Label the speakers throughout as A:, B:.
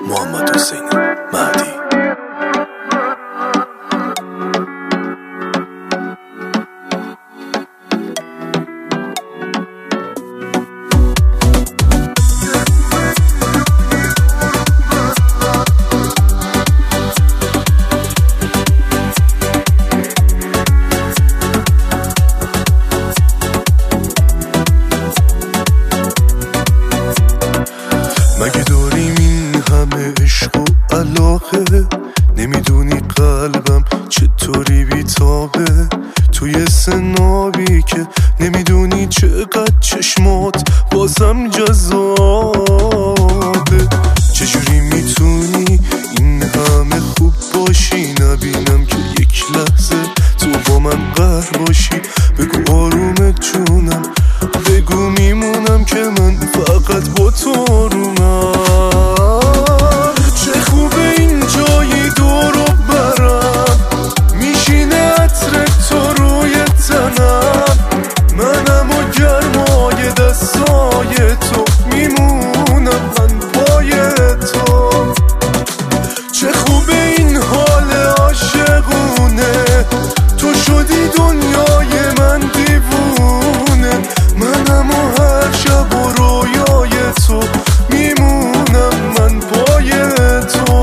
A: محمد حسین مهدی. مگه داریم این همه عشق و علاقه؟ نمیدونی قلبم چطوری بیتابه توی سنابی که نمیدونی چقدر چشمات بازم جذابه. چجوری میتونی این همه خوب باشی نبینم که یک لحظه تو با من قهر باشی؟ بگو آرومت جونم، بگو میمونم که من فقط با تو آرومم. چه خوبه این جایی دورو برم، میشینه عطر تو روی تنم، منم و گرمای دستای تو میمونم من پای تو. چه خوبه این حال عاشقونه، تو شدی دنیای من دیوونه، منم و هر شب و رویای تو میمونم من پای تو.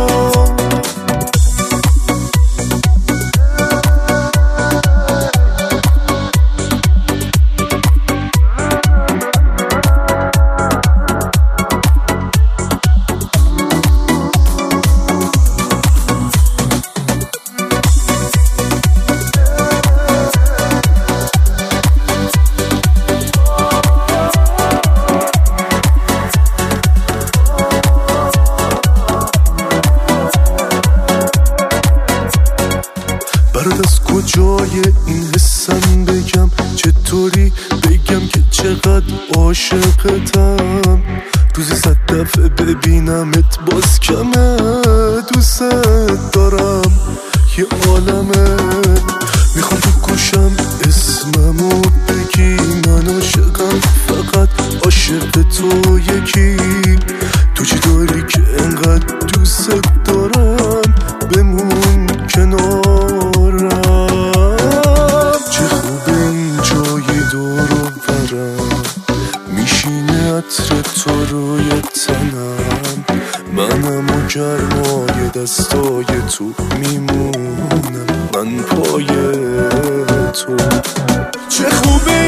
A: برات از کجای این حسم بگم، چطوری بگم که چقدر عاشقتم؟ روزی 100 دفعه ببینمت باز کمه، دوست دارم یه عالمه. میخوام تو گوشم اسممو بگی، من عاشقم فقط عاشق تو یکی. تو چی داری که انقدر دوست دارم، بمون کنارم. چه خوبه این جای دورو برم، میشینه عطر تو روی تنم، منم و گرمای دستای تو میمونم من پای تو. چه خوبه